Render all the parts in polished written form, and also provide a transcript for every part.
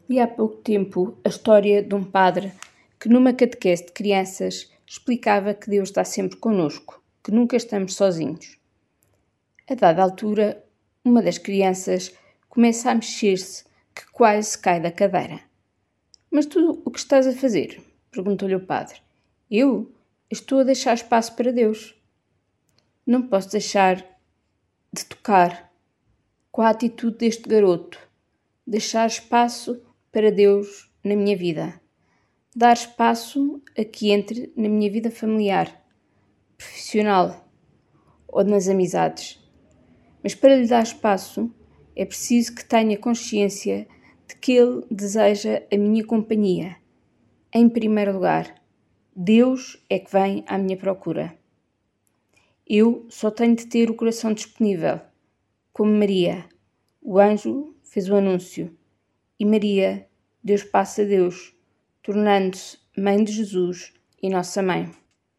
Li há pouco tempo a história de um padre que numa catequese de crianças explicava que Deus está sempre connosco, que nunca estamos sozinhos. A dada altura, uma das crianças começa a mexer-se, que quase cai da cadeira. "Mas tu o que estás a fazer?" perguntou-lhe o padre. Eu estou a deixar espaço para Deus. Não posso deixar de tocar com a atitude deste garoto, deixar espaço para Deus na minha vida, dar espaço a que entre na minha vida familiar, profissional ou nas amizades. Mas para lhe dar espaço é preciso que tenha consciência de que Ele deseja a minha companhia. Em primeiro lugar, Deus é que vem à minha procura. Eu só tenho de ter o coração disponível, como Maria. O anjo fez o anúncio e Maria deu espaço a Deus, tornando-se mãe de Jesus e nossa mãe.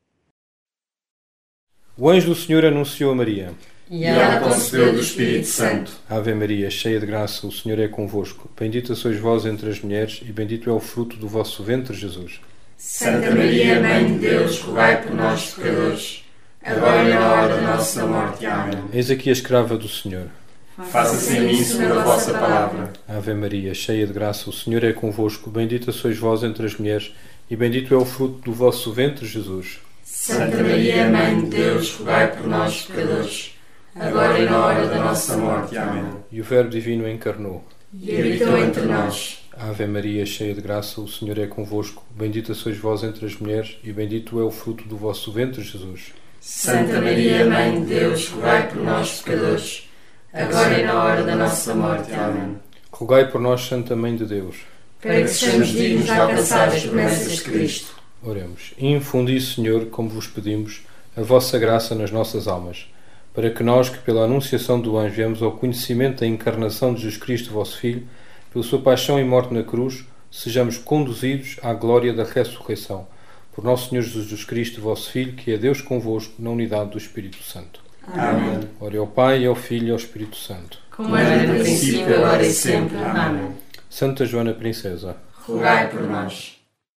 O anjo do Senhor anunciou a Maria. E ela concebeu do Espírito Santo. Ave Maria, cheia de graça, o Senhor é convosco. Bendita sois vós entre as mulheres e bendito é o fruto do vosso ventre, Jesus. Santa Maria, Mãe de Deus, rogai por nós, pecadores, agora e na hora da nossa morte. Amém. Eis aqui a escrava do Senhor. Faça-se em mim segundo a vossa palavra. Ave Maria, cheia de graça, o Senhor é convosco. Bendita sois vós entre as mulheres e bendito é o fruto do vosso ventre, Jesus. Santa Maria, Mãe de Deus, rogai por nós, pecadores, agora e na hora da nossa morte. Amém. E o Verbo Divino encarnou E habitou entre nós. Ave Maria, cheia de graça, o Senhor é convosco. Bendita sois vós entre as mulheres e bendito é o fruto do vosso ventre, Jesus. Santa Maria, Mãe de Deus, rogai por nós, pecadores, agora e na hora da nossa morte. Amém. Rogai por nós, Santa Mãe de Deus, para que sejamos dignos de alcançar as promessas de Cristo. Oremos. Infundi, Senhor, como vos pedimos, a vossa graça nas nossas almas, para que nós, que pela anunciação do anjo viemos ao conhecimento da encarnação de Jesus Cristo, vosso Filho, pela sua paixão e morte na cruz, sejamos conduzidos à glória da ressurreição. Por nosso Senhor Jesus Cristo, vosso Filho, que é Deus convosco, na unidade do Espírito Santo. Amém. Ore ao Pai, ao Filho e ao Espírito Santo. Como era no princípio, agora e sempre. Amém. Santa Joana Princesa, rogai por nós.